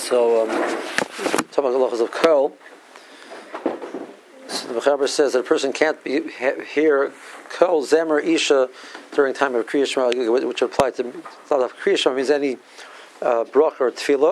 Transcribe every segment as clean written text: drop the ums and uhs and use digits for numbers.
So, talking about halachas of kol. So the Mechaber says that a person can't hear kol zemer isha during time of Kriya Shema, which applies to Kriya Shema means any bracha or tefillah.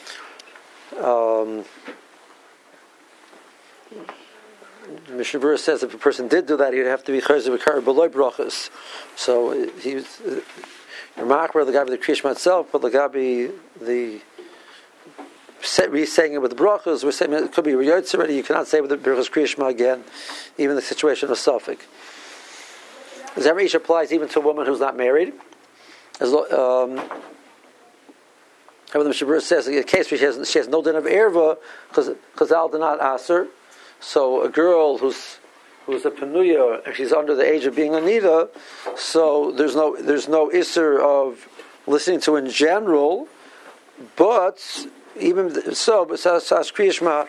Mishnah Berurah says if a person did do that, he'd have to be chayav b'kar below brachas. So he was remarkable the guy with the Kriya Shema itself, but the guy the re-saying it with the brachas. We're saying it could be riyotz already. You cannot say it with the brachas Kriya Shema again, even the situation of Suffolk. Zemer Isha applies even to a woman who's not married. However, the Mishnah Berurah says in a case where she has no din of erva because al did not aser. So a girl who's a penuya and she's under the age of being a nida, so there's no isser of listening to in general, but even so, but Kriya Shema,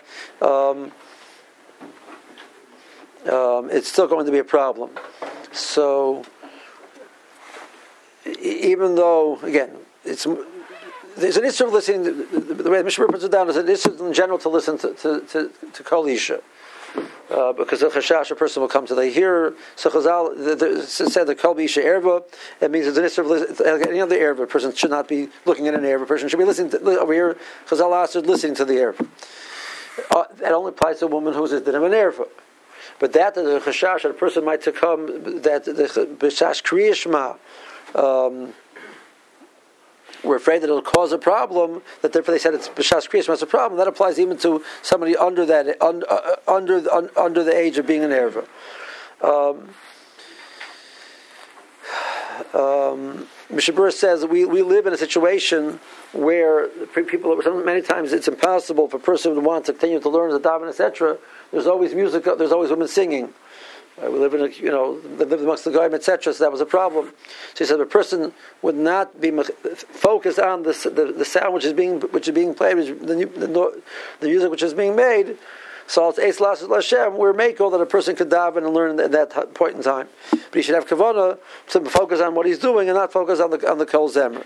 it's still going to be a problem. So even though again there's an issue of listening. The way the Mishnah puts it down is an issue in general to listen to Kol Isha, because the chashash a person will come to the hear. So Chazal said the Kol Isha erva. It means it's an issue of any other erva. A person should not be looking at an erva. A person should be listening to, over here. Chazal asked listening to the erva. That only applies to a woman who's a din of an erva. But that the chashash a person might to come that the b'shash Kriya Shema. We're afraid that it'll cause a problem. That therefore they said it's b'shas Kriya Shema, it's a problem. That applies even to somebody under that under the age of being an erva. Mishnah Berurah says we live in a situation where people many times it's impossible for a person to want to continue to learn the daven, etc. There's always music. There's always women singing. We live in live amongst the goyim, etc. So that was a problem. So he said a person would not be focused on the sound which is being played, the music which is being made. So it's Eis Lasses Lashem. We're mako that a person could daven and learn at that point in time. But he should have kavanah to focus on what he's doing and not focus on the kol zemer.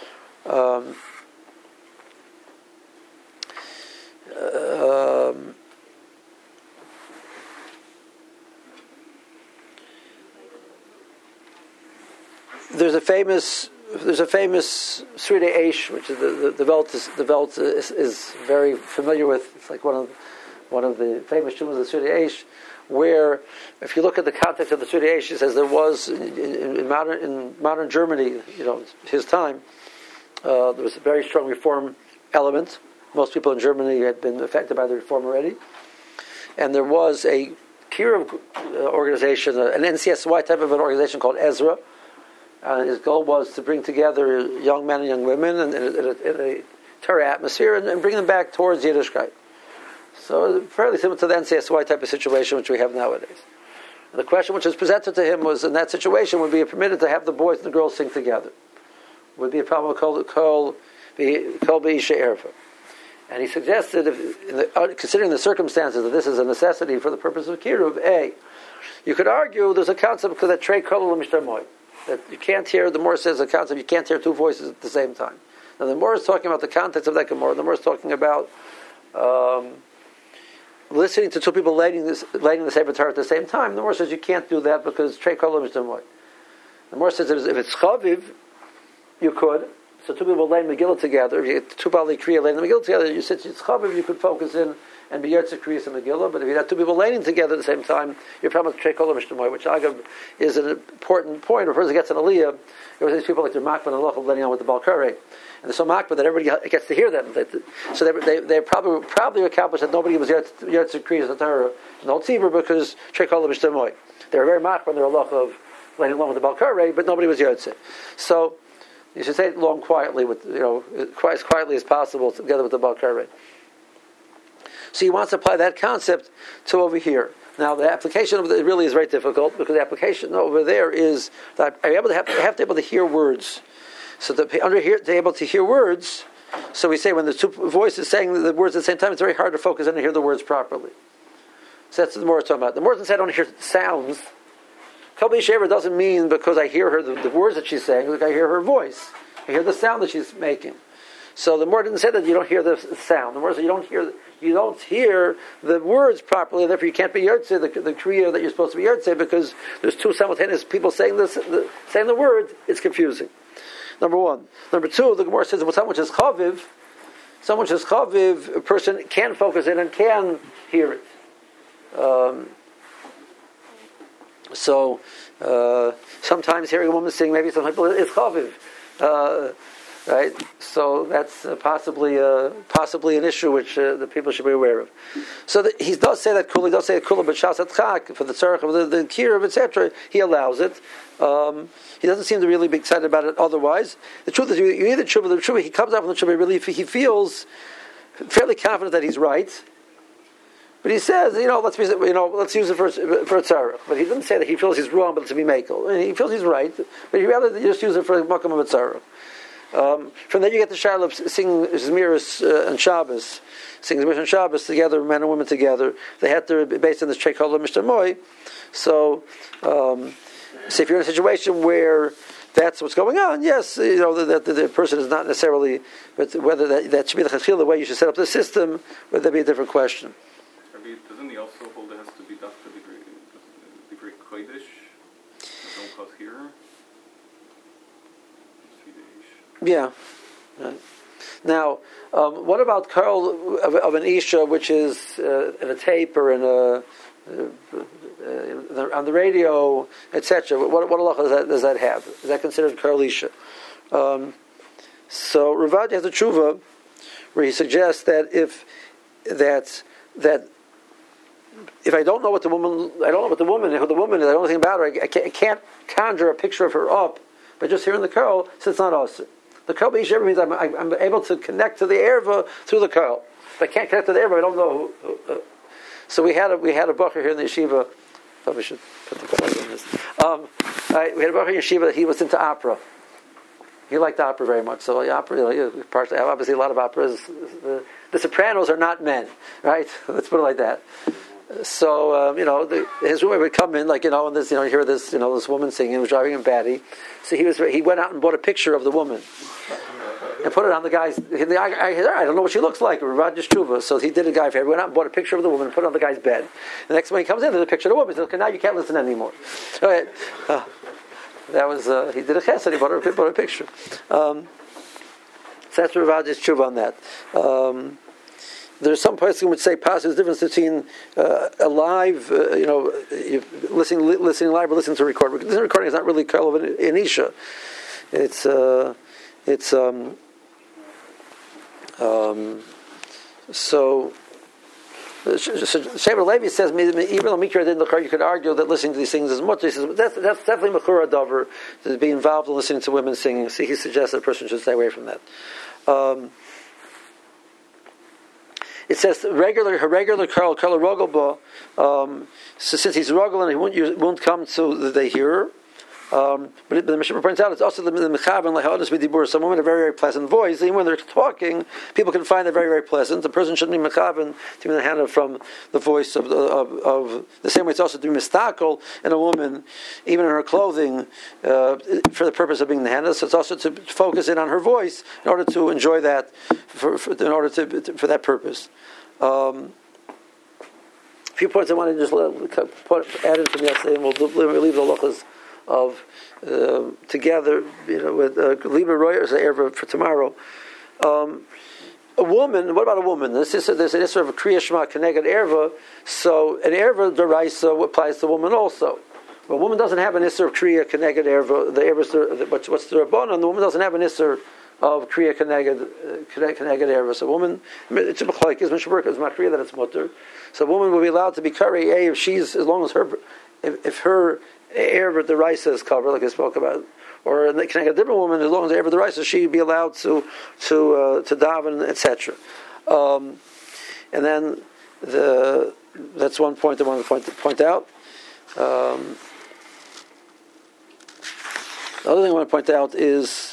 There's a famous Sridei Eish, which is the Welt is very familiar with. It's like one of the famous tumas of Sridei Eish, where if you look at the context of the Sridei Eish, it says there was in modern Germany, his time, there was a very strong reform element. Most people in Germany had been affected by the reform already, and there was a Kiruv organization, an NCSY type of an organization called Ezra. His goal was to bring together young men and young women in a Torah atmosphere and bring them back towards Yiddishkeit. So fairly similar to the NCSY type of situation which we have nowadays. And the question which was presented to him was, in that situation, would be permitted to have the boys and the girls sing together? Would be a problem with Kol B'Isha Erva. And he suggested, considering the circumstances that this is a necessity for the purpose of Kiruv, you could argue there's a concept because that Trei Kol L'Mishtar Moed. That you can't hear, the Gemara says the concept, you can't hear two voices at the same time. Now the Gemara is talking about the context of that Gemara. The Gemara is talking about listening to two people lighting the Sefer Torah at the same time. The Gemara says you can't do that because Trei Kol L'Mishtar Moed. The Gemara says if it's Chaviv, you could. So two people lighting Megillah together. If you get two Bali Kriya lighting the Megillah together, you said it's Chaviv, you could focus in and be Yotze Kriyas and Megillah. But if you had two people lighting together at the same time, you're probably Trei Kol L'Mishtar Moed, which Agav is an important point. If a person gets an Aliyah, there was these people like the Makban and Loch letting on with the Balkarei, and they're so Makban that everybody gets to hear them. So they probably accomplished that nobody was Yotze Kriyas and Torah in the whole Tzibur because Trei Kol L'Mishtar Moed. They were very Makban. They were a Loch of letting along with the Balkarei, but nobody was Yotze. So you should say it long quietly, with as quietly as possible, together with the Balkarei. So he wants to apply that concept to over here. Now the application of it really is very difficult because the application over there is that I have to be able to hear words. So to be able to hear words, so we say when the two voices saying the words at the same time, it's very hard to focus on and hear the words properly. So that's the more we're talking about. The more than say I don't hear sounds. Kol B'Isha doesn't mean because I hear her the words that she's saying, like I hear her voice. I hear the sound that she's making. So the Gemara didn't say that you don't hear the sound. The Gemara said you don't hear the words properly, and therefore you can't be Yertzeh, the Kriya that you're supposed to be Yertzeh, because there's two simultaneous people saying saying the word. It's confusing. Number one. Number two, the Gemara says, well, someone which is chaviv, a person can focus in and can hear it. Sometimes hearing a woman sing, maybe some people is chaviv, right? So that's possibly an issue which the people should be aware of. So he does say that kula, he does say kula b'shas atchak for the tzarech of the kirov, etc. He allows it. He doesn't seem to really be excited about it otherwise. The truth is, you hear the tshuva, he comes up with the tshuva, really, he feels fairly confident that he's right. But he says, let's use it for a tzarech. But he doesn't say that he feels he's wrong, but to be makel. And he feels he's right, but he'd rather just use it for a makam of a tzarech. From there you get the Shalab singing Zmiris and Shabbos, singing Zmiris and Shabbos together, men and women together. They had to, based on this Chekola Mr. Moy. So if you're in a situation where that's what's going on, yes, that the person is not necessarily, but whether that should be the chachil, the way you should set up the system, would that be a different question? Doesn't he also hold it has to be dafka divrei kodesh? Don't cause here. Yeah. Right. Now, what about curl of an isha, which is in a tape or in on the radio, etc.? What halacha does that have? Is that considered curl isha? So Ravad has a tshuva where he suggests that if I don't know what the woman, who the woman is, I don't know anything about her, I can't conjure a picture of her up by just hearing the curl, so it's not us. The curl b'isha means I'm able to connect to the erva through the curl. If I can't connect to the erva, I don't know who. So we had a bacher here in the yeshiva. Probably should put the plug in this. We had a bacher in yeshiva that he was into opera. He liked opera very much. So opera, obviously a lot of operas. The sopranos are not men, right? Let's put it like that. So his roommate would come in, and this, you hear this, this woman singing. It was driving him batty. So he went out and bought a picture of the woman and put it on the guy's. I don't know what she looks like. Ravad Yeshua. So he did a guy favor. He went out and bought a picture of the woman and put it on the guy's bed. The next time he comes in, there's a picture of the woman. He says, "Okay, now you can't listen anymore." All right. That was he did a chesed. He bought a picture. So that's Ravad Yeshua on that. There's some person which say there's a difference between a live, listening live or listening to a recording. This recording is not really Karl of an Isha. It's so Shever Levi says even though Mikra didn't look, you could argue that listening to these things is much. He says that's definitely Mechura Dover to be involved in listening to women singing. So he suggests that a person should stay away from that. It says her regular Karl Rogelba. So since he's Rogel and he won't come to the hearer. But the Mishnah points out it's also the mechavan lehadas b'dibur. Some women have a very, very pleasant voice. Even when they're talking, people can find they're very, very pleasant. The person shouldn't be mechavan to be the hand from the voice of the same way. It's also to be mistakel in a woman, even in her clothing, for the purpose of being the hand. So it's also to focus in on her voice in order to enjoy that for that purpose. A few points I want to just add in from yesterday, and we'll leave the halachas of together, with Libra Roy as an erva for tomorrow. A woman. What about a woman? There's an issue of a Kriya Shema Keneged erva. So an erva deraisa applies to a woman also. But a woman doesn't have an issur of Kriya Keneged erva. The erva, what's the rabbanon? The woman doesn't have an issur of Kriya Keneged erva. So a woman, it's a b'chayk. Is Mishburk is makriya that it's mutter. So a woman will be allowed to be kari if she's, as long as if her erva the raisa is covered, like I spoke about, or can I get a different woman, as long as erva the raisa, she'd be allowed to daven, etc. And then that's one point I want to point out. The other thing I want to point out is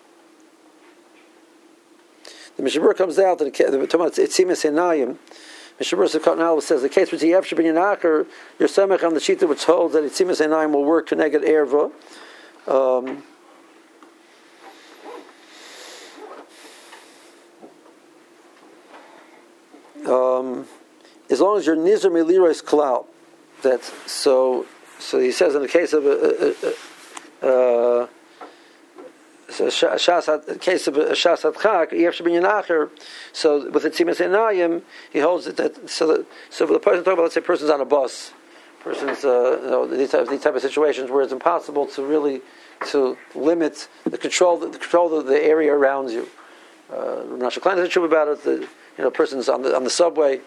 the Mishabur comes out that it's Tzimis Enayim. Mishabur Sekatnal says the case with Yef Shabin Yanacher, you're semech on the shita which holds that Itzimas Einayim will work connected erva. As long as you're Nizr Melirois Klau, that's so he says in the case of case of Shas Adchak, Yef Shabin Yanacher. So with the Tzimas Einayim, he holds it that so the person talking about, let's say, person's on a bus, person's these type of situations where it's impossible to really to limit the control of the area around you. Rasha Klein has a truth about it. Person's on the subway.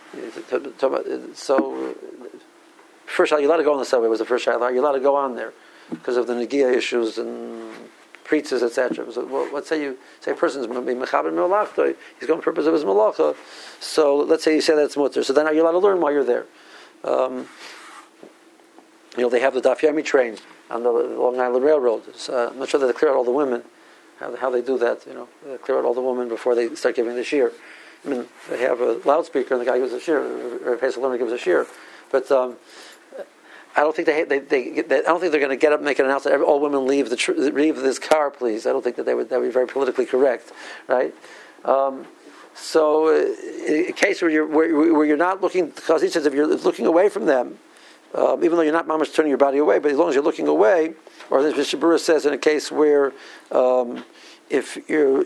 So first, you're allowed to go on the subway. Was the first shayla? You're allowed to go on there because of the negia issues and preachers, etc. So, let's say a person's mechaber melachta, he's going for the purpose of his malacha. So let's say you say that's mutter. So then are you allowed to learn while you're there? They have the Daf Yomi train on the Long Island Railroad. I'm not sure that they clear out all the women. How they do that? They clear out all the women before they start giving the shir. I mean, they have a loudspeaker and the guy gives a shir, or Pesach Learner gives a shir. But I don't think I don't think they're going to get up and make an announcement. All women leave this car, please. I don't think that would be very politically correct, right? So, in a case where you're not looking, because he says if you're looking away from them, even though you're not mamash turning your body away, but as long as you're looking away, or as Shabura says in a case where if you're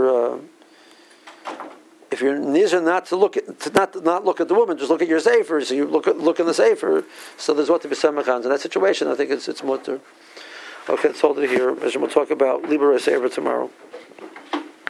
nizar not to look at not look at the woman, just look at your sefer. So you look in the sefer. So there's what to be samachans in that situation. I think it's mutter. Okay, let's hold it here. We'll talk about libera sefer tomorrow.